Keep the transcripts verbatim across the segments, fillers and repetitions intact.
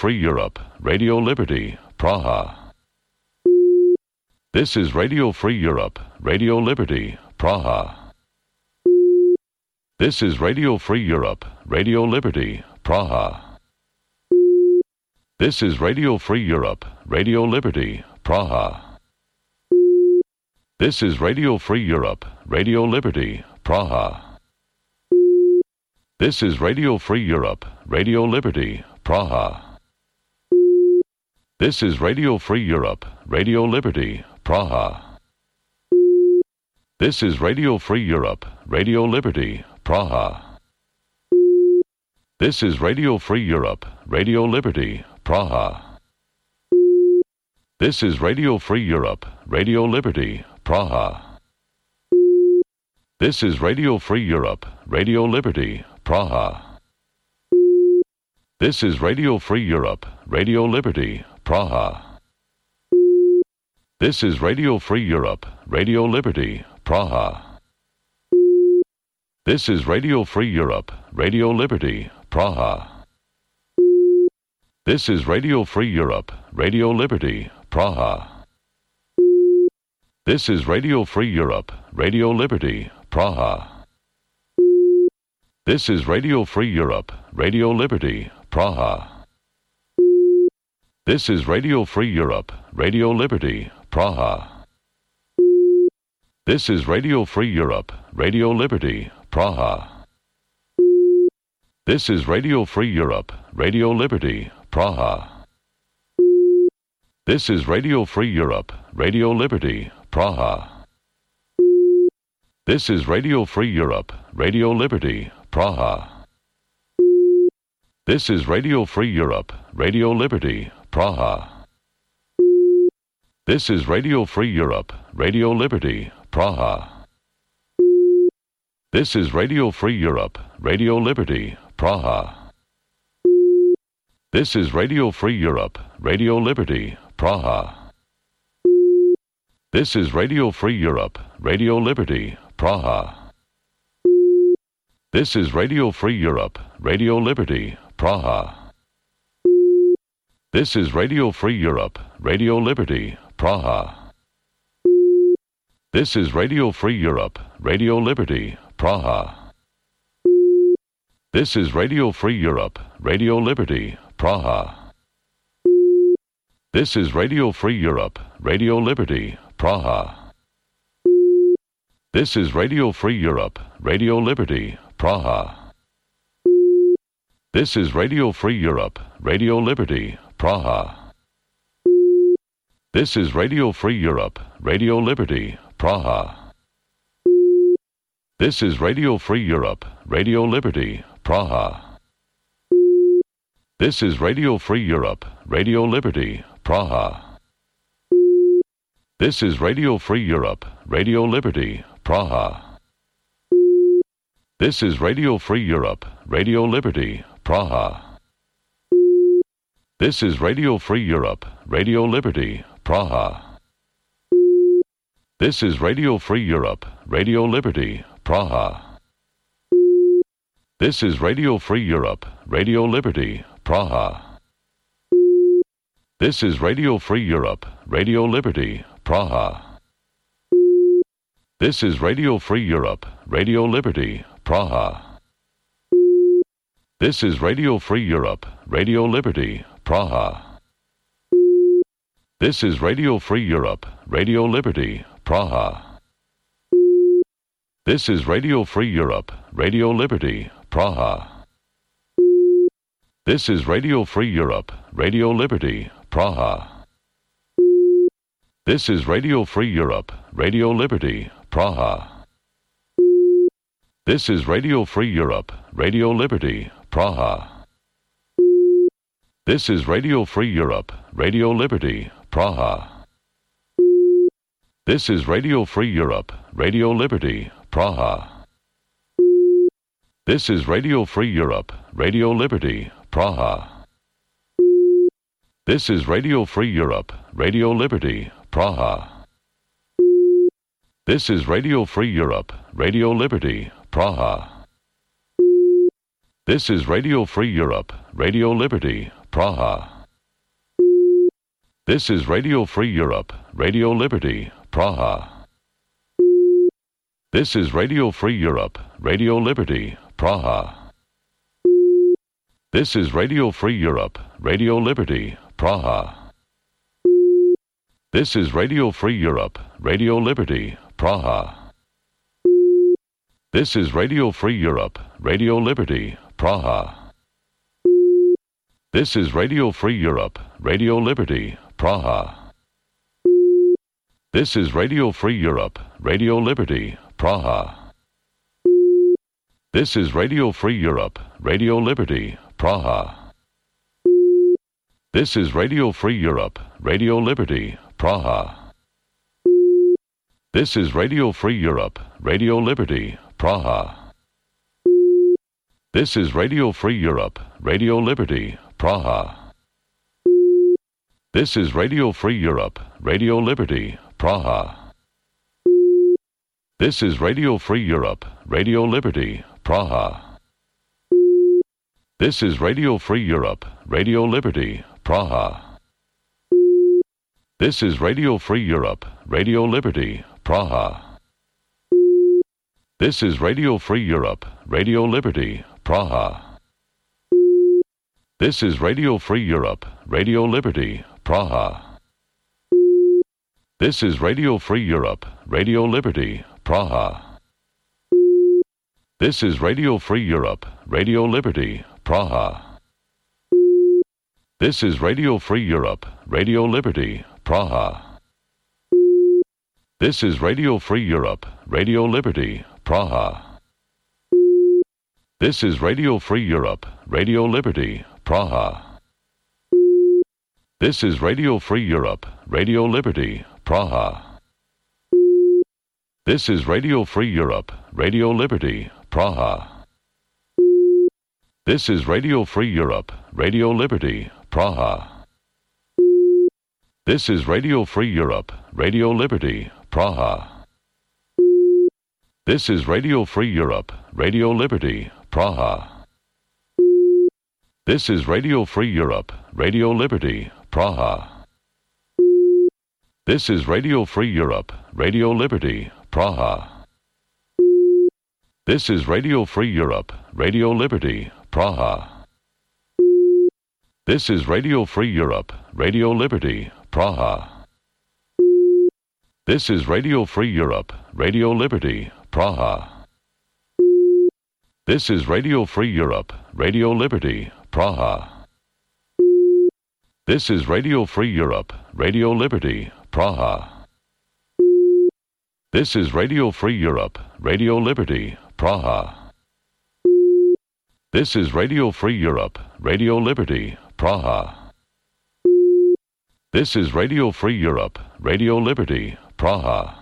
Free Europe, Radio Liberty, Praha. This is Radio Free Europe, Radio Liberty, Praha. This is Radio Free Europe, Radio Liberty, Praha. This is Radio Free Europe, Radio Liberty, Praha. This is Radio Free Europe, Radio Liberty, Praha. This is Radio Free Europe, Radio Liberty, Praha. This is Radio Free Europe, Radio Liberty, Praha. This is Radio Free Europe, Radio Liberty, Praha. This is Radio Free Europe, Radio Liberty, Praha. This is Radio Free Europe, Radio Liberty, Praha. This is Radio Free Europe, Radio Liberty, Praha. This is Radio Free Europe, Radio Liberty, Praha. This is Radio Free Europe, Radio Liberty, Praha. This is Radio Free Europe, Radio Liberty, Praha. This is Radio Free Europe, Radio Liberty, Praha. This is Radio Free Europe, Radio Liberty, Praha. This is Radio Free Europe, Radio Liberty, Praha. This is Radio Free Europe, Radio Liberty, Praha. This is Radio Free Europe, Radio Liberty, Praha. This is Radio Free Europe, Radio Liberty, Praha. This is Radio Free Europe, Radio Liberty, Praha. This is Radio Free Europe, Radio Liberty, Praha. This is Radio Free Europe, Radio Liberty, Praha. This is Radio Free Europe, Radio Liberty, Praha. This is Radio Free Europe, Radio Liberty, Praha. This is Radio Free Europe, Radio Liberty, Praha. This is Radio Free Europe, Radio Liberty, Praha. This is Radio Free Europe, Radio Liberty, Praha. This is Radio Free Europe, Radio Liberty, Praha. This is Radio Free Europe, Radio Liberty, Praha. This is Radio Free Europe, Radio Liberty, Praha. This is Radio Free Europe, Radio Liberty, Praha. This is Radio Free Europe, Radio Liberty, Praha. This is Radio Free Europe, Radio Liberty, Praha. This is Radio Free Europe, Radio Liberty, Praha. This is Radio Free Europe, Radio Liberty, Praha. This is Radio Free Europe, Radio Liberty, Praha. This is Radio Free Europe, Radio Liberty, Praha. This is Radio Free Europe, Radio Liberty, Praha. This is Radio Free Europe, Radio Liberty, Praha. This is Radio Free Europe, Radio Liberty, Praha. This is Radio Free Europe, Radio Liberty, Praha. This is Radio Free Europe, Radio Liberty, Praha. This is Radio Free Europe, Radio Liberty, Praha. This is Radio Free Europe, Radio Liberty, Praha. This is Radio Free Europe, Radio Liberty, Praha. This is Radio Free Europe, Radio Liberty, Praha. This is Radio Free Europe, Radio Liberty, Praha. This is Radio Free Europe, Radio Liberty, Praha. This is Radio Free Europe, Radio Liberty, Praha. This is Radio Free Europe, Radio Liberty, Praha. This is Radio Free Europe, Radio Liberty, Praha. This is Radio Free Europe, Radio Liberty, Praha. This is Radio Free Europe, Radio Liberty, Praha. This is Radio Free Europe, Radio Liberty, Praha. This is Radio Free Europe, Radio Liberty, Praha. This is Radio Free Europe, Radio Liberty, Praha. This is Radio Free Europe, Radio Liberty, Praha. This is Radio Free Europe, Radio Liberty, Praha. This is Radio Free Europe, Radio Liberty, Praha. This is Radio Free Europe, Radio Liberty, Praha. This is Radio Free Europe, Radio Liberty, Praha. This is Radio Free Europe, Radio Liberty, Praha. This is Radio Free Europe, Radio Liberty, Praha. This is Radio Free Europe, Radio Liberty, Praha. This is Radio Free Europe, Radio Liberty, Praha. This is Radio Free Europe, Radio Liberty, Praha. This is Radio Free Europe, Radio Liberty, Praha. This is Radio Free Europe, Radio Liberty, Praha. This is Radio Free Europe, Radio Liberty, Praha. This is Radio Free Europe, Radio Liberty, Praha. This is Radio Free Europe, Radio Liberty, Praha. This is Radio Free Europe, Radio Liberty, Praha. This is Radio Free Europe, Radio Liberty, Praha. This is Radio Free Europe, Radio Liberty, Praha. This is Radio Free Europe, Radio Liberty, Praha. This is Radio Free Europe, Radio Liberty, Praha. This is Radio Free Europe, Radio Liberty, Praha. This is Radio Free Europe, Radio Liberty, Praha. This is Radio Free Europe, Radio Liberty, Praha. This is Radio Free Europe, Radio Liberty, Praha. This is Radio Free Europe, Radio Liberty, Praha. This is Radio Free Europe, Radio Liberty, Praha. This is Radio Free Europe, Radio Liberty, Praha. This is Radio Free Europe, Radio Liberty, Praha. This is Radio Free Europe, Radio Liberty, Praha. This is Radio Free Europe, Radio Liberty, Praha. This is Radio Free Europe, Radio Liberty, Praha. This is Radio Free Europe, Radio Liberty, Praha. This is Radio Free Europe, Radio Liberty, Praha. This is Radio Free Europe, Radio Liberty, Praha. This is Radio Free Europe, Radio Liberty, Praha. This is Radio Free Europe, Radio Liberty, Praha.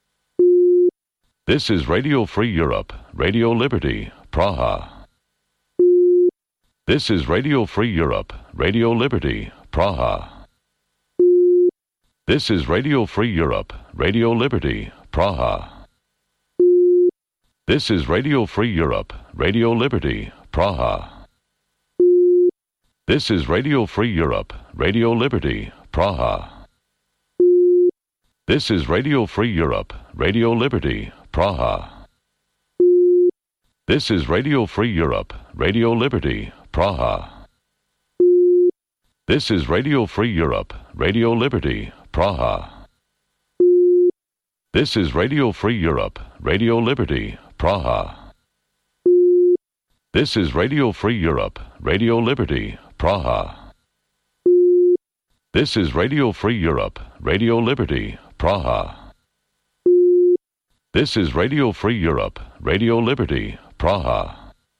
This is Radio Free Europe, Radio Liberty, Praha. This is Radio Free Europe, Radio Liberty, Praha. This is Radio Free Europe, Radio Liberty, Praha. This is Radio Free Europe, Radio Liberty, Praha. This is Radio Free Europe, Radio Liberty, Praha. This is Radio Free Europe, Radio Liberty, Praha. This is Radio Free Europe, Radio Liberty, Praha. This is Radio Free Europe, Radio Liberty, Praha. This is Radio Free Europe, Radio Liberty, Praha. This is Radio Free Europe, Radio Liberty, Praha. This is Radio Free Europe, Radio Liberty, Praha. This is Radio Free Europe, Radio Liberty, Praha.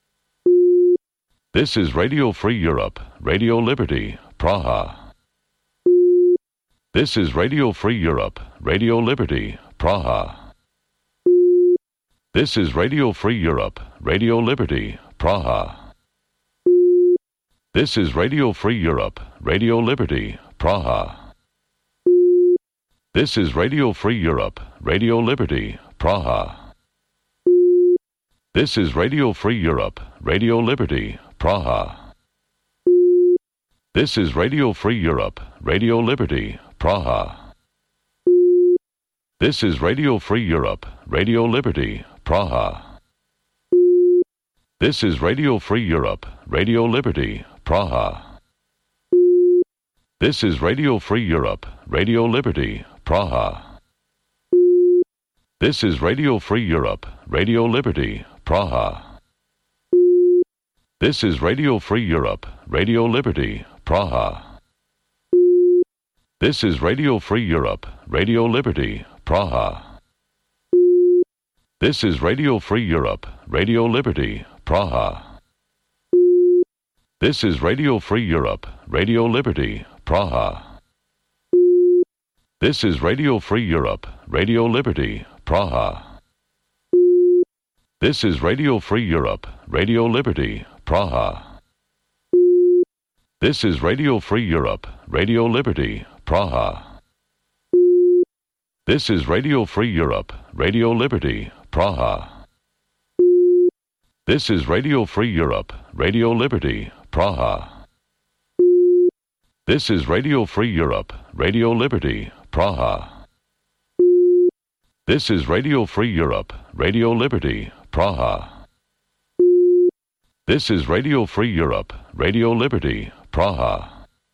This is Radio Free Europe, Radio Liberty, Praha. This is Radio Free Europe, Radio Liberty, Praha. This is Radio Free Europe, Radio Liberty, Praha. This is Radio Free Europe, Radio Liberty, Praha. This is Radio Free Europe, Radio Liberty, Praha. This is Radio Free Europe, Radio Liberty, Praha. This is Radio Free Europe, Radio Liberty, Praha. This is Radio Free Europe, Radio Liberty, Praha. This is Radio Free Europe, Radio Liberty, Praha. This is Radio Free Europe, Radio Liberty, Praha. This is Radio Free Europe, Radio Liberty, Praha. This is Radio Free Europe, Radio Liberty, Praha. This is Radio Free Europe, Radio Liberty, Praha. This is Radio Free Europe, Radio Liberty, Praha. This is Radio Free Europe, Radio Liberty, Praha. This is Radio Free Europe, Radio Liberty, Praha. This is Radio Free Europe, Radio Liberty, Praha. This is Radio Free Europe, Radio Liberty, Praha. This is Radio Free Europe, Radio Liberty, Praha. This is Radio Free Europe, Radio Liberty, Praha. This is Radio Free Europe, Radio Liberty, Praha. This is Radio Free Europe, Radio Liberty, Praha. This is Radio Free Europe, Radio Liberty, Praha.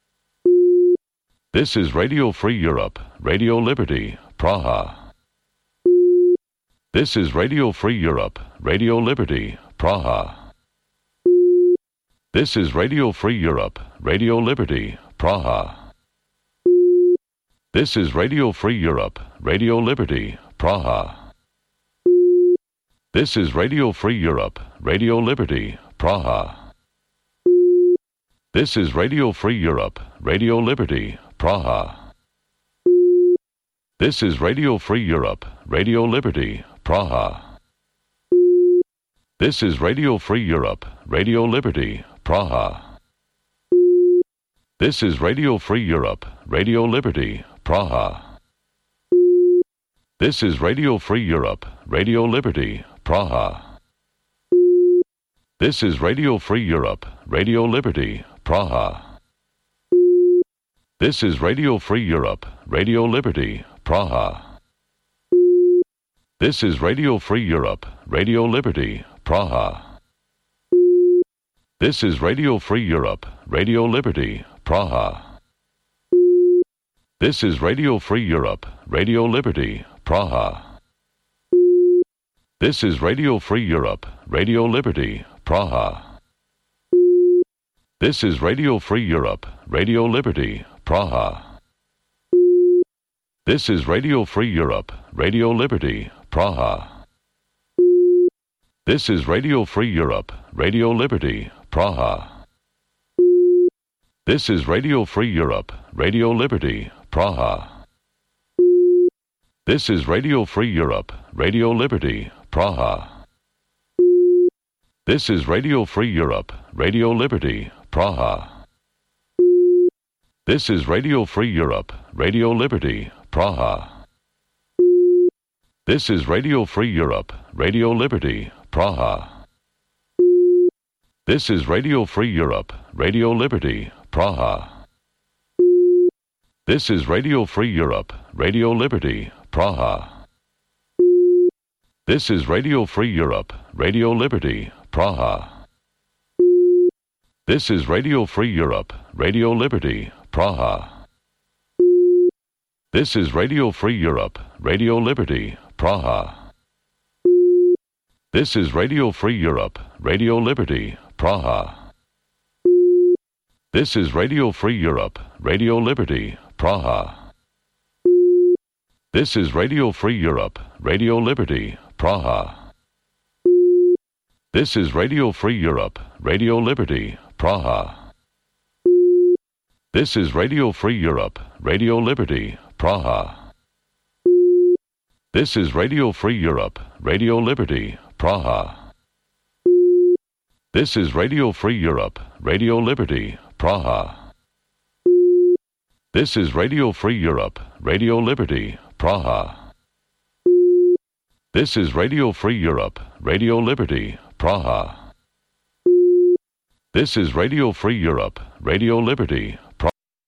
This is Radio Free Europe, Radio Liberty, Praha. This is Radio Free Europe, Radio Liberty, Praha. This is Radio Free Europe, Radio Liberty, Praha. This is Radio Free Europe, Radio Liberty, Praha. This is Radio Free Europe, Radio Liberty, Praha. This is Radio Free Europe, Radio Liberty, Praha. This is Radio Free Europe, Radio Liberty, Praha. This is Radio Free Europe, Radio Liberty, Praha. This is Radio Free Europe, Radio Liberty, Praha. This is Radio Free Europe, Radio Liberty, Praha. This is Radio Free Europe, Radio Liberty, Praha. This is Radio Free Europe, Radio Liberty, Praha. This is Radio Free Europe, Radio Liberty, Praha. This is Radio Free Europe, Radio Liberty, Praha. This is Radio Free Europe, Radio Liberty, Praha. This is Radio Free Europe, Radio Liberty, Praha. This is Radio Free Europe, Radio Liberty, Praha. This is Radio Free Europe, Radio Liberty, Praha. This is Radio Free Europe, Radio Liberty, Praha. This is Radio Free Europe, Radio Liberty, Praha. This is Radio Free Europe, Radio Liberty, Praha. This is Radio Free Europe, Radio Liberty, Praha. This is Radio Free Europe, Radio Liberty, Praha. This is Radio Free Europe, Radio Liberty, Praha. This is Radio Free Europe, Radio Liberty, Praha. This is Radio Free Europe, Radio Liberty, Praha. This is Radio Free Europe, Radio Liberty, Praha. This is Radio Free Europe, Radio Liberty, Praha. This is Radio Free Europe, Radio Liberty, Praha. This is Radio Free Europe, Radio Liberty, Praha. This is Radio Free Europe, Radio Liberty, Praha. This is Radio Free Europe, Radio Liberty, Praha. This is Radio Free Europe, Radio Liberty, Praha. This is Radio Free Europe, Radio Liberty, Praha. This is Radio Free Europe, Radio Liberty, Praha. This is Radio Free Europe, Radio Liberty, Praha. This is Radio Free Europe, Radio Liberty, Praha. This is Radio Free Europe, Radio Liberty, Praha. This is Radio Free Europe, Radio Liberty,